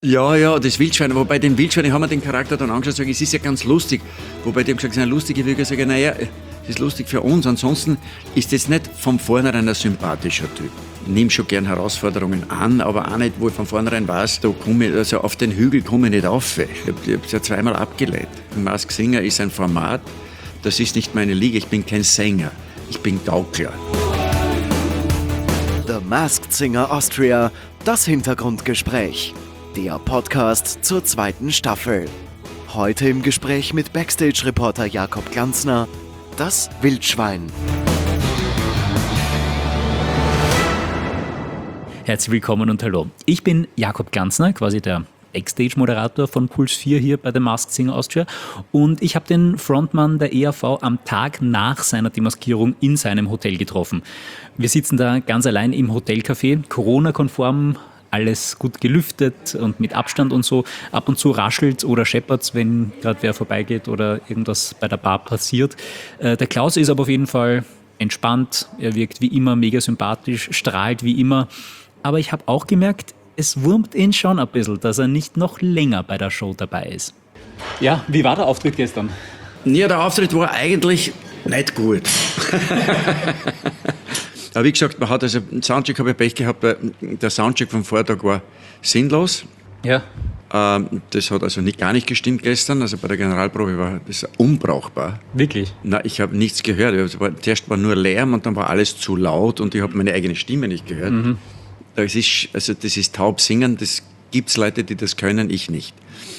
Ja, das Wildschwein. Wobei den Wildschwein, ich habe mir den Charakter dann angeschaut und sage, es ist ja ganz lustig. Wobei die haben gesagt, es ist eine lustige Würger. Ich sage, naja, es ist lustig für uns. Ansonsten ist das nicht von vornherein ein sympathischer Typ. Ich nehme schon gern Herausforderungen an, aber auch nicht, wo ich von vornherein weiß, da komme ich, also auf den Hügel komme ich nicht auf. Ich habe es ja zweimal abgelehnt. Masked Singer ist ein Format, das ist nicht meine Liga. Ich bin kein Sänger, ich bin Gaukler. The Masked Singer Austria, das Hintergrundgespräch. Der Podcast zur zweiten Staffel. Heute im Gespräch mit Backstage-Reporter Jakob Glanzner, das Wildschwein. Herzlich willkommen und hallo. Ich bin Jakob Glanzner, quasi der Backstage-Moderator von Puls 4 hier bei The Masked Singer Austria. Und ich habe den Frontmann der ERV am Tag nach seiner Demaskierung in seinem Hotel getroffen. Wir sitzen da ganz allein im Hotelcafé, Corona-konform, alles gut gelüftet und mit Abstand und so. Ab und zu raschelt oder scheppert's, wenn gerade wer vorbeigeht oder irgendwas bei der Bar passiert. Der Klaus ist aber auf jeden Fall entspannt. Er wirkt wie immer mega sympathisch, strahlt wie immer. Aber ich habe auch gemerkt, es wurmt ihn schon ein bisschen, dass er nicht noch länger bei der Show dabei ist. Ja, wie war der Auftritt gestern? Ja, der Auftritt war eigentlich nicht gut. Aber wie gesagt, man hat also einen Soundcheck, habe ich Pech gehabt, weil der Soundcheck vom Vortag war sinnlos. Ja. Das hat also gar nicht gestimmt gestern. Also bei der Generalprobe war das unbrauchbar. Wirklich? Nein, ich habe nichts gehört. Zuerst war nur Lärm und dann war alles zu laut und ich habe meine eigene Stimme nicht gehört. Mhm. Das ist taub singen, das gibt es Leute, die das können, ich nicht.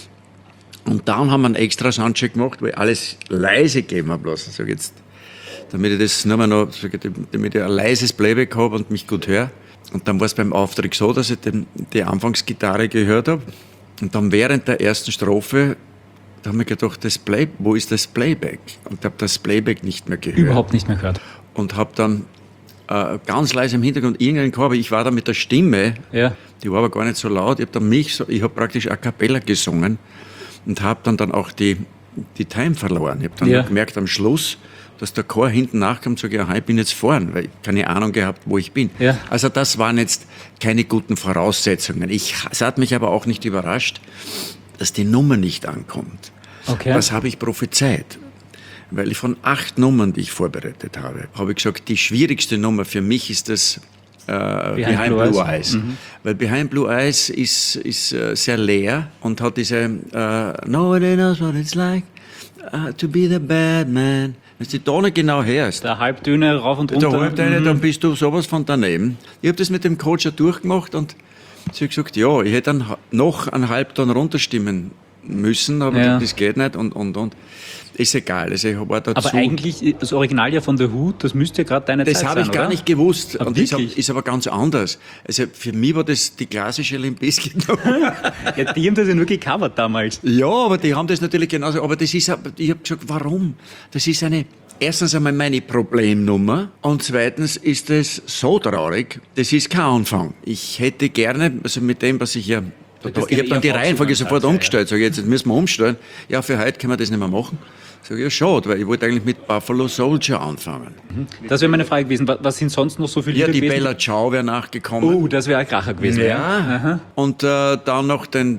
Und dann haben wir einen extra Soundcheck gemacht, wo ich alles leise gegeben habe lassen. Also jetzt, damit ich das nur mal noch, damit ich ein leises Playback habe und mich gut höre. Und dann war es beim Auftritt so, dass ich die Anfangsgitarre gehört habe. Und dann während der ersten Strophe, da habe ich gedacht, wo ist das Playback? Und habe das Playback nicht mehr gehört. Überhaupt nicht mehr gehört. Und habe dann ganz leise im Hintergrund irgendeinen Chor, aber ich war da mit der Stimme, ja. Die war aber gar nicht so laut. Ich habe praktisch a cappella gesungen und habe dann auch die Time verloren. Ich habe dann gemerkt am Schluss, dass der Chor hinten nachkam und sage, ja, ich bin jetzt vorn, weil ich keine Ahnung gehabt, wo ich bin. Ja. Also das waren jetzt keine guten Voraussetzungen. Es hat mich aber auch nicht überrascht, dass die Nummer nicht ankommt. Okay. Was habe ich prophezeit? Weil ich von 8 Nummern, die ich vorbereitet habe ich gesagt, die schwierigste Nummer für mich ist das Behind Blue Eyes. Mhm. Weil Behind Blue Eyes ist sehr leer und hat diese Nobody knows what it's like to be the bad man. Wenn du die Tone genau hörst. Der Halbtöne rauf und runter. Der Halbtöne, dann bist du sowas von daneben. Ich habe das mit dem Coach ja durchgemacht und sie hat gesagt, ja, ich hätte dann noch einen Halbton runterstimmen müssen, aber das geht nicht und. Ist egal. Also ich war dazu. Aber eigentlich, das Original ja von The Who, das müsste ja gerade deine Zeit sein, Das habe ich gar nicht gewusst. Aber und das ist aber ganz anders. Also für mich war das die klassische Limp Bizkit. Ja, die haben das ja nur gecovert damals. Ja, aber die haben das natürlich genauso. Aber ich habe gesagt, warum? Das ist erstens einmal meine Problemnummer und zweitens ist es so traurig, das ist kein Anfang. Ich hätte gerne, also mit dem, was ich ja... Ich habe dann die Reihenfolge sofort umgestellt. Sag ich, jetzt müssen wir umstellen. Ja, für heute können wir das nicht mehr machen. Sag ich, ja, schade, weil ich wollte eigentlich mit Buffalo Soldier anfangen. Das wäre meine Frage gewesen. Was sind sonst noch so viele Lieder gewesen? Ja, die Bella Ciao wäre nachgekommen. Oh, das wäre ein Kracher gewesen. Ja. Und dann noch den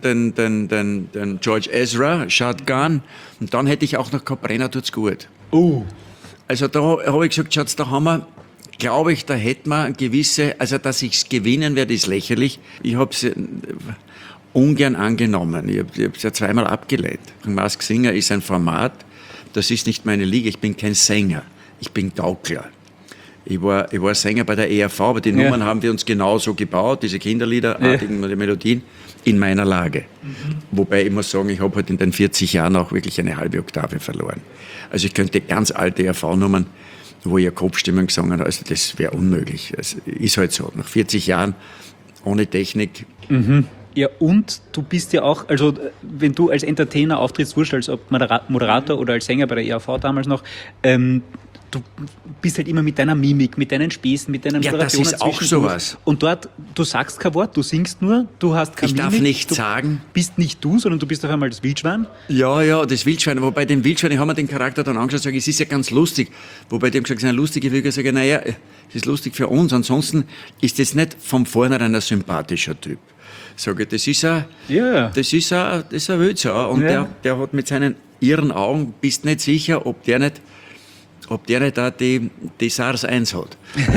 George Ezra, Shotgun. Und dann hätte ich auch noch gehabt, Brenner tut's gut. Also da habe ich gesagt, Schatz, da haben wir... Glaube ich, da hätten wir eine gewisse, also dass ich es gewinnen werde, ist lächerlich. Ich habe es ungern angenommen. Ich habe es ja zweimal abgelehnt. Masked Singer ist ein Format, das ist nicht meine Liga. Ich bin kein Sänger, ich bin Gaukler. Ich war Sänger bei der ERV, aber die Nummern haben wir uns genauso gebaut, diese Kinderliederartigen Melodien, in meiner Lage. Wobei ich muss sagen, ich habe halt in den 40 Jahren auch wirklich eine halbe Oktave verloren. Also ich könnte ganz alte ERV-Nummern, wo ich eine Kopfstimmung gesungen habe, also das wäre unmöglich. Es ist halt so, nach 40 Jahren ohne Technik. Mhm. Ja, und du bist ja auch, also wenn du als Entertainer auftrittst, wurscht als Moderator oder als Sänger bei der ERV damals noch, du bist halt immer mit deiner Mimik, mit deinen Späßen, mit deinen Moderationen. Ja, das ist auch sowas. Und dort, du sagst kein Wort, du singst nur, du hast keine Mimik. Ich darf nichts sagen. Du bist nicht du, sondern du bist auf einmal das Wildschwein. Ja, das Wildschwein. Wobei dem Wildschwein, ich habe mir den Charakter dann angeschaut und sage, es ist ja ganz lustig. Wobei die haben gesagt, es ist eine lustige Würger. Ich sage, naja, es ist lustig für uns. Ansonsten ist das nicht von vornherein ein sympathischer Typ. Sage ich, das ist ein Wildsau. Und Ja. der hat mit seinen irren Augen, bist nicht sicher, ob der nicht auch die SARS-1 hat.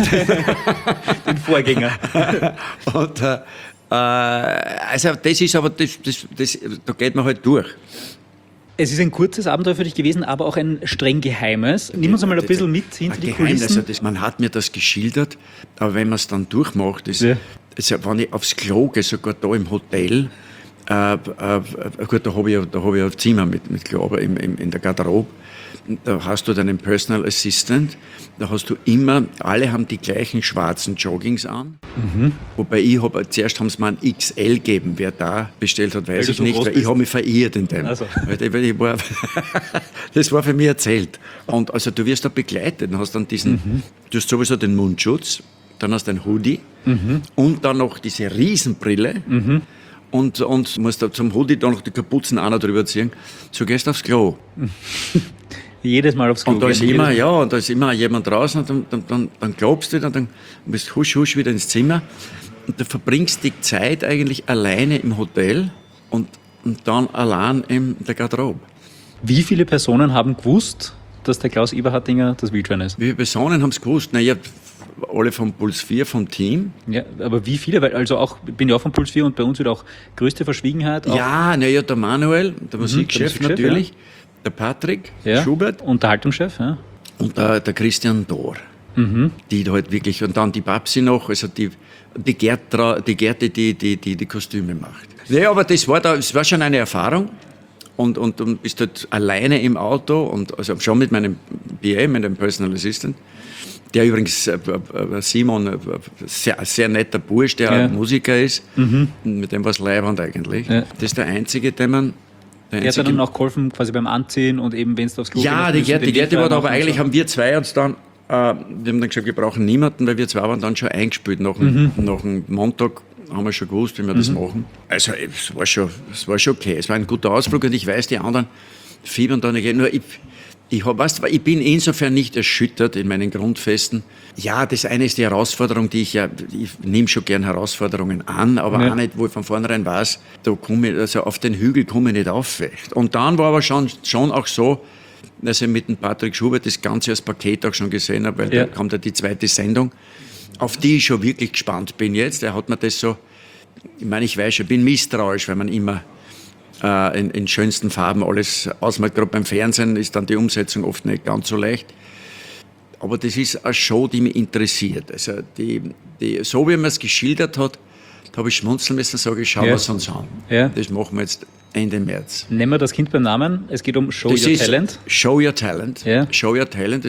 Den Vorgänger. Und, also das ist aber, da geht man halt durch. Es ist ein kurzes Abenteuer für dich gewesen, aber auch ein streng geheimes. Nimm uns einmal ein bisschen mit hinter die Kulissen. Also man hat mir das geschildert, aber wenn man es dann durchmacht, also wenn ich aufs Klo gehe, sogar da im Hotel, gut, da habe ich ein Zimmer mit Klo, aber in der Garderobe, da hast du deinen Personal Assistant, da hast du immer, alle haben die gleichen schwarzen Joggings an, wobei zuerst haben sie mir ein XL gegeben, wer da bestellt hat, weiß du ich so nicht, groß weil ich bist. habe mich verirrt in dem. Also. Weil ich war, das war für mich erzählt. Und also du wirst da begleitet, du hast dann diesen, du hast sowieso den Mundschutz, dann hast du einen Hoodie und dann noch diese Riesenbrille und musst da zum Hoodie dann noch die Kapuzen auch noch drüber ziehen. So gehst du aufs Klo. Jedes Mal aufs Klo. Und da ist gehen. immer jemand draußen und dann glaubst du, dann bist husch wieder ins Zimmer und du verbringst die Zeit eigentlich alleine im Hotel und dann allein in der Garderobe. Wie viele Personen haben gewusst, dass der Klaus Eberhardinger das Wildschwein ist? Wie viele Personen haben es gewusst? Naja, alle vom Puls 4, vom Team. Ja, aber wie viele? Weil also auch, ich bin ja auch von Puls 4 und bei uns wird auch größte Verschwiegenheit. Auch Ja, naja, der Manuel, der Musikchef Musikchef, natürlich, der Patrick ja, Schubert Unterhaltungschef, ja. und der Christian Dohr. Die da halt wirklich, und dann die Babsi noch, also die Gerti, die Kostüme macht. Ja, aber das war schon eine Erfahrung. Und bist dort alleine im Auto und also schon mit meinem PA, mit dem Personal Assistant, der übrigens Simon, sehr, sehr netter Bursch, der Ja. auch Musiker ist, mit dem war es leibend eigentlich. Ja. Das ist der einzige, der man... Der hat dann auch geholfen, quasi beim Anziehen und eben, wenn es aufs Klo Ja, gehen die musst, Gerti war da, aber machen und eigentlich so. haben wir zwei uns dann, wir haben dann gesagt, wir brauchen niemanden, weil wir zwei waren dann schon eingespielt. Nach dem Montag haben wir schon gewusst, wie wir das machen. Also es war schon okay. Es war ein guter Ausflug und ich weiß, die anderen fiebern da nicht. Nur ich bin insofern nicht erschüttert in meinen Grundfesten. Ja, das eine ist die Herausforderung, ich nehme schon gern Herausforderungen an, aber Ja. auch nicht, wo ich von vornherein weiß, also auf den Hügel komme ich nicht auf. Und dann war aber schon auch so, dass ich mit dem Patrick Schubert das Ganze als Paket auch schon gesehen habe, weil Ja. da kommt ja die zweite Sendung, auf die ich schon wirklich gespannt bin jetzt. Er hat mir das so, ich meine, ich weiß schon, bin misstrauisch, weil man immer in schönsten Farben alles ausmalt. Gerade beim Fernsehen ist dann die Umsetzung oft nicht ganz so leicht. Aber das ist eine Show, die mich interessiert. Also so wie man es geschildert hat, da habe ich schmunzeln müssen, sage ich, schauen Ja. wir es uns an. Ja. Das machen wir jetzt Ende März. Nennen wir das Kind beim Namen. Es geht um Show Das Your ist Talent. Show Your Talent. Ja. Show Your Talent,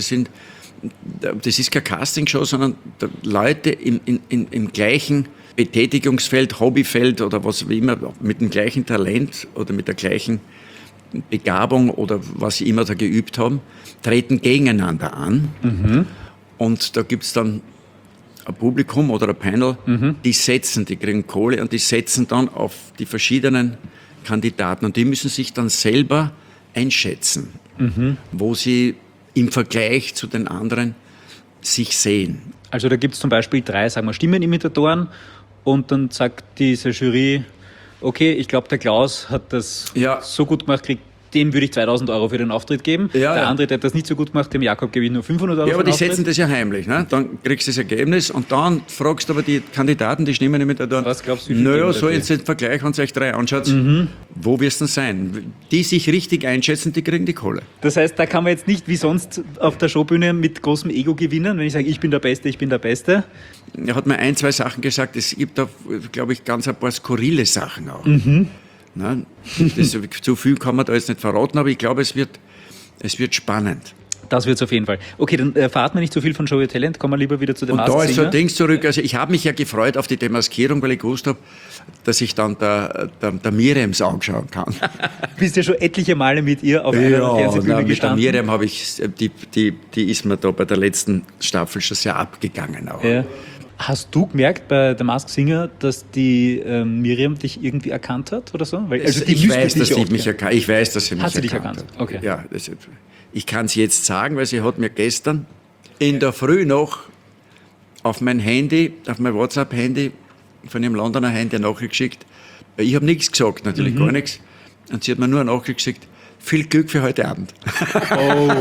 das ist keine Castingshow, sondern Leute im gleichen Betätigungsfeld, Hobbyfeld oder was wie immer, mit dem gleichen Talent oder mit der gleichen Begabung oder was sie immer da geübt haben, treten gegeneinander an. Und da gibt es dann ein Publikum oder ein Panel, die kriegen Kohle und die setzen dann auf die verschiedenen Kandidaten und die müssen sich dann selber einschätzen, wo sie im Vergleich zu den anderen sich sehen. Also da gibt es zum Beispiel 3, sagen wir, Stimmenimitatoren und dann sagt diese Jury, okay, ich glaube, der Klaus hat das Ja. so gut gemacht, dem würde ich 2.000 Euro für den Auftritt geben. Ja, der ja. andere, der hat das nicht so gut gemacht, dem Jakob gebe ich nur 500 Euro Ja, aber für die den Auftritt. setzen das ja heimlich. Ne? Dann kriegst du das Ergebnis und dann fragst du aber die Kandidaten, die Stimmenimittatoren, Was glaubst du, wie viel naja, geben so dafür? jetzt den Vergleich, wenn ihr euch 3 anschaut, wo wirst du denn sein? Die sich richtig einschätzen, die kriegen die Kohle. Das heißt, da kann man jetzt nicht wie sonst auf der Showbühne mit großem Ego gewinnen, wenn ich sage, ich bin der Beste, ich bin der Beste. Er hat mir 1, 2 Sachen gesagt, es gibt da, glaube ich, ganz ein paar skurrile Sachen auch. Ne? Zu viel kann man da jetzt nicht verraten, aber ich glaube, es wird spannend. Das wird es auf jeden Fall. Okay, dann verraten wir nicht so viel von Show Your Talent, kommen wir lieber wieder zu dem Und da ist so ein Singer. Ding zurück, also ich habe mich ja gefreut auf die Demaskierung, weil ich gewusst habe, dass ich dann der Miriams anschauen kann. Du bist ja schon etliche Male mit ihr auf einer Fernsehbühne mit der gestanden. Miriam habe ich, die ist mir da bei der letzten Staffel schon sehr abgegangen auch. Ja. Hast du gemerkt bei der Masked Singer, dass die Miriam dich irgendwie erkannt hat oder so? Weil, also die ich müsste weiß, dass dich sie oft mich kennen. erkannt. Ich weiß, dass sie mich Hat sie dich erkannt erkannt? hat. Okay. Ja, ich kann es jetzt sagen, weil sie hat mir gestern in der Früh noch auf mein Handy, auf mein WhatsApp-Handy von ihrem Londoner Hein eine Nachricht geschickt. Ich habe nichts gesagt, natürlich gar nichts. Und sie hat mir nur eine Nachricht geschickt, viel Glück für heute Abend. Oh.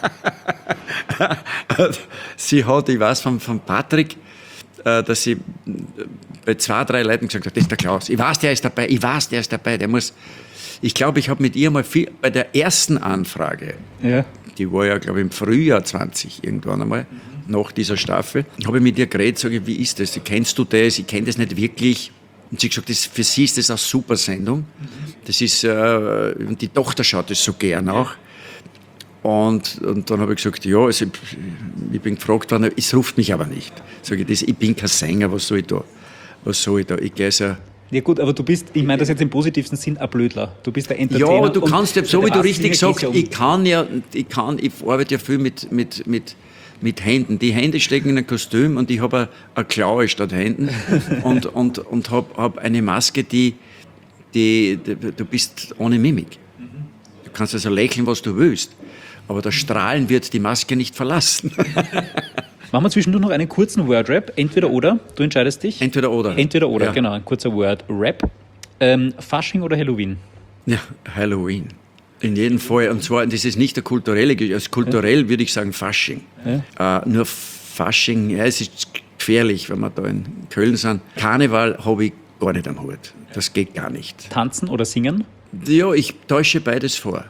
Sie hat, ich weiß von Patrick, dass sie bei 2, 3 Leuten gesagt hat, das ist der Klaus. Ich weiß, der ist dabei, der muss. Ich glaube, ich habe mit ihr mal bei der ersten Anfrage, Ja. die war ja, glaube ich, im Frühjahr 20 irgendwann einmal, nach dieser Staffel, habe ich mit ihr geredet, sage ich, wie ist das? Kennst du das? Ich kenne das nicht wirklich. Und sie hat gesagt, für sie ist das eine super Sendung. Das ist, die Tochter schaut das so gern auch. Und dann habe ich gesagt, ja, also ich bin gefragt worden, es ruft mich aber nicht. Sage ich, ich bin kein Sänger, was soll ich da? Ich gehe so. Ja gut, aber du bist, ich meine das jetzt im positivsten Sinn, ein Blödler. Du bist der Entertainer. Ja, aber du kannst ja, so wie du richtig sagst, um. ich arbeite ja viel mit Händen. Die Hände stecken in ein Kostüm und ich habe eine Klaue statt Händen und habe eine Maske, die du bist ohne Mimik. Du kannst also lächeln, was du willst, aber das Strahlen wird die Maske nicht verlassen. Machen wir zwischendurch noch einen kurzen Word-Rap. Entweder oder, du entscheidest dich. Entweder oder. Entweder oder, ja. genau, ein kurzer Word-Rap. Fasching oder Halloween? Ja, Halloween. In jedem Fall. Und zwar, das ist nicht der kulturelle, also kulturell würde ich sagen Fasching. Ja. Nur Fasching, ja, es ist gefährlich, wenn wir da in Köln sind. Karneval habe ich gar nicht am Hut. Das geht gar nicht. Tanzen oder singen? Ja, ich täusche beides vor.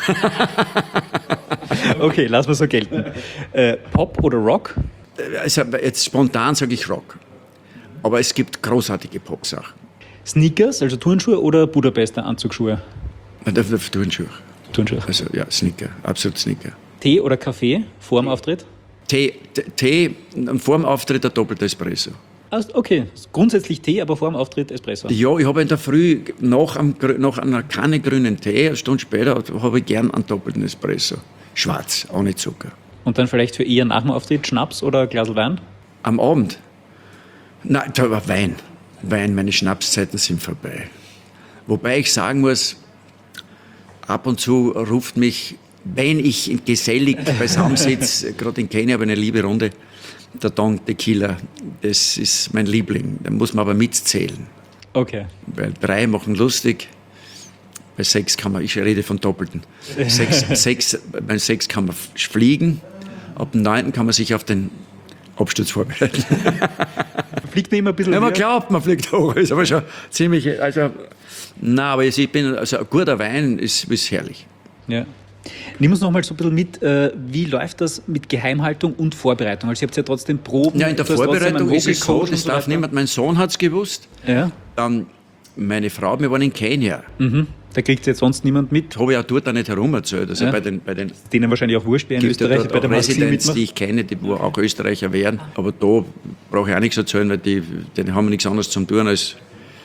Okay, lassen wir so gelten. Pop oder Rock? Also jetzt spontan sage ich Rock. Aber es gibt großartige Pop-Sachen. Sneakers, also Turnschuhe oder Budapester Anzugsschuhe? Turnschuhe. Turnschuhe. Also ja, Sneaker, absolut Sneaker. Tee oder Kaffee vor dem Auftritt? Tee, vor dem Auftritt ein doppelter Espresso. Also, okay, grundsätzlich Tee, aber vor dem Auftritt Espresso. Ja, ich habe in der Früh nach einer Kanne grünen Tee, eine Stunde später, habe ich gern einen doppelten Espresso. Schwarz, ohne Zucker. Und dann vielleicht für eher nach dem Auftritt Schnaps oder ein Glas Wein? Am Abend? Nein, da war Wein. Meine Schnapszeiten sind vorbei. Wobei ich sagen muss, ab und zu ruft mich, wenn ich gesellig beisammen sitze, gerade in Kenia habe ich eine liebe Runde, der Don Tequila, das ist mein Liebling. Da muss man aber mitzählen. Okay. Weil 3 machen lustig, bei 6 kann man, ich rede von Doppelten, bei 6 kann man fliegen, ab dem 9. kann man sich auf den Absturz vorbereiten. Fliegt mir immer ein bisschen Ja, man höher? glaubt, man fliegt hoch, ist aber schon ziemlich, also, nein, aber also ein guter Wein ist herrlich. Ja. Nimm uns noch mal so ein bisschen mit, wie läuft das mit Geheimhaltung und Vorbereitung? Also ihr habt ja trotzdem Proben. Ja, in der du hast trotzdem Vorbereitung einen ist es so, Vocal Coach das und so darf weiter. niemand, mein Sohn hat es gewusst, Ja. dann meine Frau, wir waren in Kenia, Da kriegt jetzt sonst niemand mit. habe ich auch dort auch nicht herum erzählt, also Ja. bei den Denen wahrscheinlich auch wurscht, wer in gibt ja Österreich dort bei der auch Mask Singer Residents, mitmacht. die ich kenne, die wo auch Österreicher wären. Aber da brauche ich auch nichts erzählen, weil die haben nichts anderes zu tun, als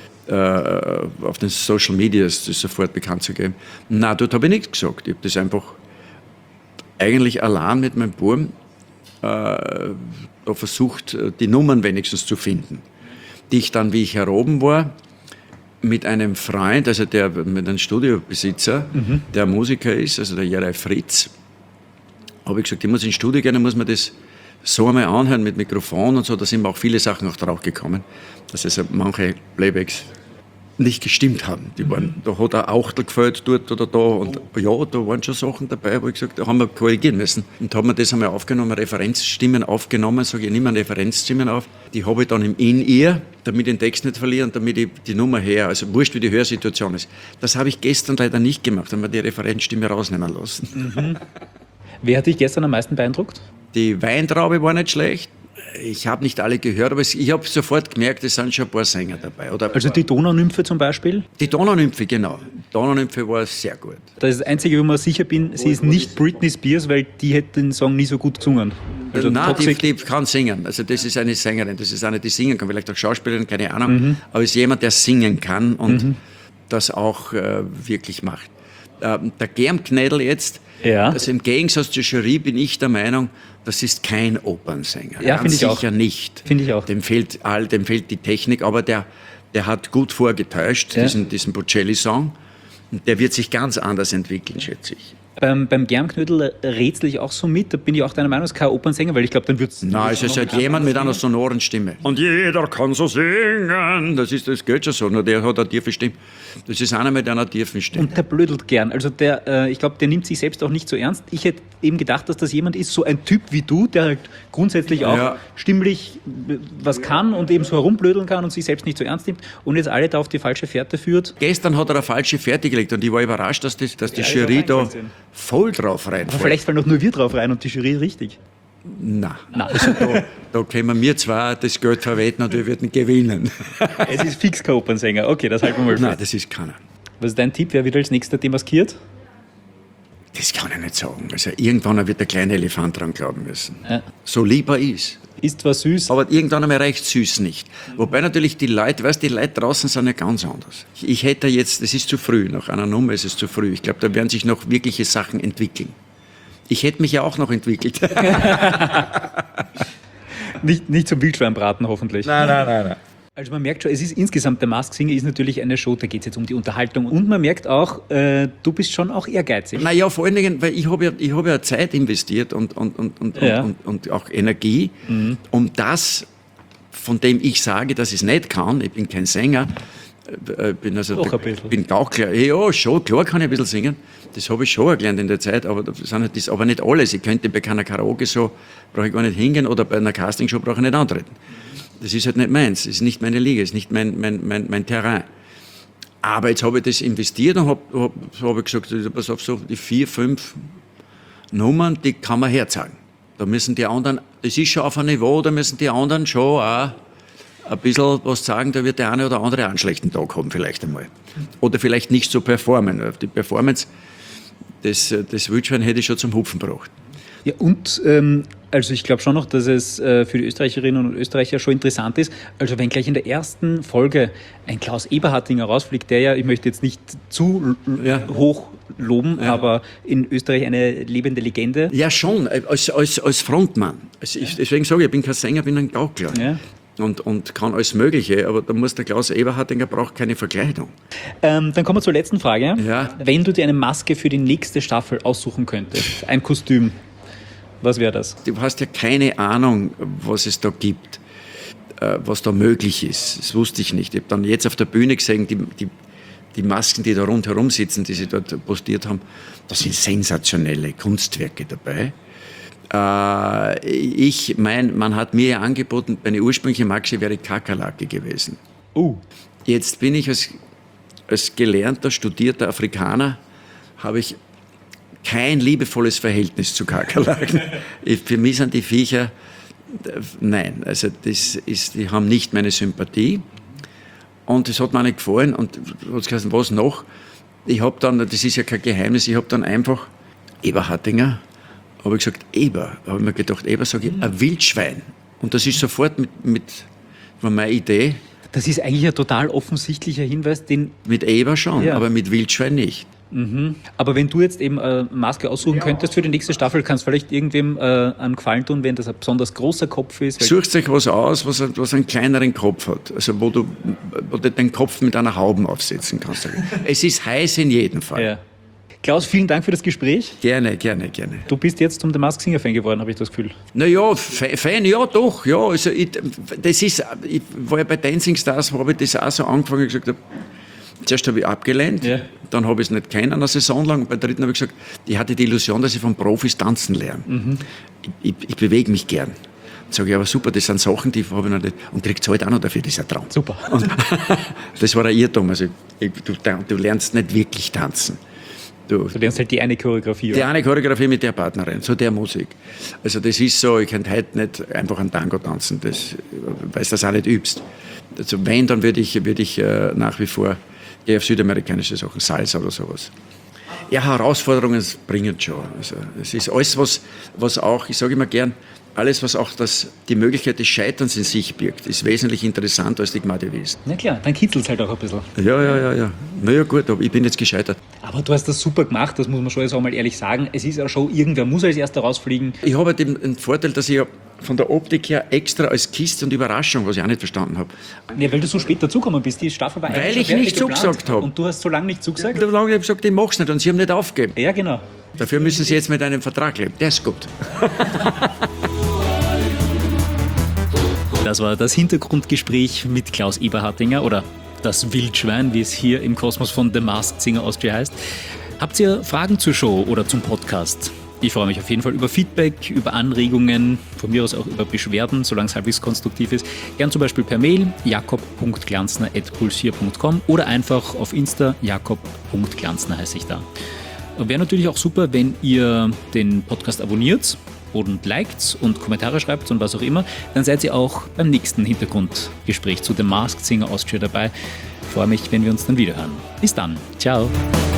auf den Social Medias das sofort bekannt zu geben. Nein, dort habe ich nichts gesagt. Ich habe das einfach eigentlich allein mit meinem Buben da versucht, die Nummern wenigstens zu finden. Die ich dann, wie ich hier oben war, mit einem Freund, also mit einem Studiobesitzer, der Musiker ist, also der Jerei Fritz, habe ich gesagt, ich muss ins Studio gehen, dann muss man das so einmal anhören mit Mikrofon und so, da sind mir auch viele Sachen auch drauf gekommen, dass also manche Playbacks nicht gestimmt haben. Die waren, da hat ein Auchtel gefällt dort oder da und ja, da waren schon Sachen dabei, wo ich gesagt habe, da haben wir korrigieren müssen. Und haben wir das einmal aufgenommen, Referenzstimmen aufgenommen, sage ich, nehme Referenzstimmen auf, die habe ich dann im In-Ear, damit ich den Text nicht verliere und damit ich die Nummer her, also wurscht wie die Hörsituation ist. Das habe ich gestern leider nicht gemacht, haben wir die Referenzstimme rausnehmen lassen. Wer hat dich gestern am meisten beeindruckt? Die Weintraube war nicht schlecht. Ich habe nicht alle gehört, aber ich habe sofort gemerkt, es sind schon ein paar Sänger dabei. Oder Also die Donaunymphe zum Beispiel? die Donaunymphe, genau. Die Donaunymphe war sehr gut. Das ist das Einzige, wo man sicher bin, sie ist nicht Britney Spears, weil die hätte den Song nie so gut gesungen. Also Nein, Toxic, die kann singen. Also das ist eine Sängerin, das ist eine, die singen kann, vielleicht auch Schauspielerin, keine Ahnung. Aber ist jemand, der singen kann und das auch wirklich macht. Der Germknädel jetzt, Ja. also im Gegensatz zur Jury bin ich der Meinung, das ist kein Opernsänger. Ja, Ganz finde ich auch. sicher nicht. Finde ich auch. Dem fehlt die Technik, aber der hat gut vorgetäuscht, Ja. diesen Bocelli-Song. Und der wird sich ganz anders entwickeln, schätze ich. Beim Germknödel rätsel ich auch so mit, da bin ich auch deiner Meinung, es ist kein Opernsänger, weil ich glaube, dann wird es... Nein, es ist halt jemand mit einer sonoren Stimme. Und jeder kann so singen. Das geht schon so, nur der hat eine tiefe Stimme. Das ist einer mit einer tiefen Stimme. Und der blödelt gern. Also ich glaube, der nimmt sich selbst auch nicht so ernst. Ich hätte eben gedacht, dass das jemand ist, so ein Typ wie du, der halt grundsätzlich auch stimmlich was kann und eben so herumblödeln kann und sich selbst nicht so ernst nimmt und jetzt alle da auf die falsche Fährte führt. Gestern hat er eine falsche Fährte gelegt und ich war überrascht, dass die Jury da voll drauf reinfällt. Aber vielleicht fallen doch nur wir drauf rein und die Jury richtig. Nein. Also da können wir zwar das Geld verwenden und wir würden gewinnen. Es ist fix kein Opernsänger. Okay, das halten wir mal fest. Nein, das ist keiner. Was ist dein Tipp? Wer wird als nächster demaskiert? Das kann ich nicht sagen. Also irgendwann wird der kleine Elefant dran glauben müssen. Ja. So lieb er ist. Ist zwar süß. Aber irgendwann einmal reicht süß nicht. Wobei natürlich die Leute draußen sind ja ganz anders. Ich hätte jetzt, das ist zu früh, nach einer Nummer ist es zu früh. Ich glaube, da werden sich noch wirkliche Sachen entwickeln. Ich hätte mich ja auch noch entwickelt. Nicht zum Wildschweinbraten hoffentlich. Nein. Also man merkt schon, es ist insgesamt, der Masked Singer ist natürlich eine Show, da geht es jetzt um die Unterhaltung. Und man merkt auch, du bist schon auch ehrgeizig. Naja, vor allen Dingen, weil ich habe ja Zeit investiert und auch Energie, um das, von dem ich sage, dass ich es nicht kann, ich bin kein Sänger, bin Gauchler. Ja, schon, klar kann ich ein bisschen singen. Das habe ich schon gelernt in der Zeit, aber das ist aber nicht alles. Ich könnte bei keiner Karaoke-Show, brauche ich gar nicht hingehen, oder bei einer Castingshow brauche ich nicht antreten. Das ist halt nicht meins, das ist nicht meine Liga, das ist nicht mein Terrain. Aber jetzt habe ich das investiert und habe gesagt, pass auf, so die 4, 5 Nummern, die kann man herzeigen. Da müssen die anderen, das ist schon auf einem Niveau, da müssen die anderen schon auch ein bisschen was sagen, da wird der eine oder andere einen schlechten Tag haben vielleicht einmal. Oder vielleicht nicht so performen. Die Performance, das Wildschwein hätte ich schon zum Hupfen gebracht. Ja, und also ich glaube schon noch, dass es für die Österreicherinnen und Österreicher schon interessant ist. Also wenn gleich in der ersten Folge ein Klaus Eberhardinger rausfliegt, der ja, ich möchte jetzt nicht zu hoch loben, aber in Österreich eine lebende Legende. Ja schon, als Frontmann. Deswegen sage ich, ich bin kein Sänger, bin ein Gaukler. Ja. Und kann alles Mögliche, aber da muss der Klaus Eberhardinger braucht keine Verkleidung. Dann kommen wir zur letzten Frage. Ja. Wenn du dir eine Maske für die nächste Staffel aussuchen könntest, ein Kostüm, was wäre das? Du hast ja keine Ahnung, was es da gibt, was da möglich ist. Das wusste ich nicht. Ich habe dann jetzt auf der Bühne gesehen, die Masken, die da rundherum sitzen, die sie dort postiert haben, da sind sensationelle Kunstwerke dabei. Man hat mir ja angeboten, meine ursprüngliche Maske wäre Kakerlake gewesen. Jetzt bin ich als gelernter, studierter Afrikaner, habe ich kein liebevolles Verhältnis zu Kakerlaken. Für mich sind die Viecher, nein, also die haben nicht meine Sympathie. Und das hat mir nicht gefallen. Und hat gesagt, was noch? Ich habe dann, das ist ja kein Geheimnis, ich habe dann einfach Eberhardinger, habe ich gesagt, Eber. Da habe ich mir gedacht, Eber, sage ich, ein Wildschwein. Und das ist sofort mit meine Idee. Das ist eigentlich ein total offensichtlicher Hinweis, den... Mit Eber schon, aber mit Wildschwein nicht. Mhm. Aber wenn du jetzt eben eine Maske aussuchen könntest für die nächste Staffel, kannst du vielleicht irgendwem einen Gefallen tun, wenn das ein besonders großer Kopf ist? Sucht euch was aus, was einen kleineren Kopf hat. Also wo du den Kopf mit einer Haube aufsetzen kannst. Es ist heiß in jedem Fall. Ja. Klaus, vielen Dank für das Gespräch. Gerne. Du bist jetzt zum The Masked Singer Fan geworden, habe ich das Gefühl. Naja, Fan, ja doch. Ja, also ich war ja bei Dancing Stars, habe ich das auch so angefangen, ich gesagt habe, zuerst habe ich abgelehnt, dann habe ich es nicht kennen, eine Saison lang. Bei der dritten habe ich gesagt, ich hatte die Illusion, dass ich von Profis tanzen lerne. Ich bewege mich gern. Dann sage ich, aber super, das sind Sachen, die habe ich noch nicht. Und kriegt halt auch noch dafür, das ist ein Traum. Super. Und das war ein Irrtum. Also, du lernst nicht wirklich tanzen. Du lernst halt die eine Choreografie. Die eine Choreografie mit der Partnerin, so der Musik. Also das ist so, ich könnte heute nicht einfach einen Tango tanzen, weil du das auch nicht übst. Also wenn, dann würde ich nach wie vor gehe auf südamerikanische Sachen, Salsa oder sowas. Ja, Herausforderungen bringen schon. Also es ist alles, was auch, ich sage immer gern, alles, was auch die Möglichkeit des Scheiterns in sich birgt, ist wesentlich interessanter als die Gnade Wesen. Na klar, dann kitzelt es halt auch ein bisschen. Ja. Na ja, gut, aber ich bin jetzt gescheitert. Aber du hast das super gemacht, das muss man schon jetzt auch mal ehrlich sagen. Es ist ja schon, irgendwer muss als Erster rausfliegen. Ich habe halt den Vorteil, dass ich von der Optik her extra als Kiste und Überraschung, was ich auch nicht verstanden habe. Nee, weil du so spät dazugekommen bist. Die Staffel war Weil eigentlich ich schon nicht fertig zugesagt geplant habe. und du hast so lange nicht zugesagt? Ich habe gesagt, ich mach's nicht und sie haben nicht aufgegeben. Ja, genau. Dafür müssen sie jetzt mit einem Vertrag leben. Der ist gut. Das war das Hintergrundgespräch mit Klaus Eberhardinger oder das Wildschwein, wie es hier im Kosmos von The Masked Singer Austria heißt. Habt ihr Fragen zur Show oder zum Podcast? Ich freue mich auf jeden Fall über Feedback, über Anregungen, von mir aus auch über Beschwerden, solange es halbwegs konstruktiv ist. Gern zum Beispiel per Mail jakob.glanzner@puls4.com oder einfach auf Insta jakob.glanzner heiße ich da. Wäre natürlich auch super, wenn ihr den Podcast abonniert und liked und Kommentare schreibt und was auch immer. Dann seid ihr auch beim nächsten Hintergrundgespräch zu The Masked Singer Austria dabei. Ich freue mich, wenn wir uns dann wiederhören. Bis dann. Ciao.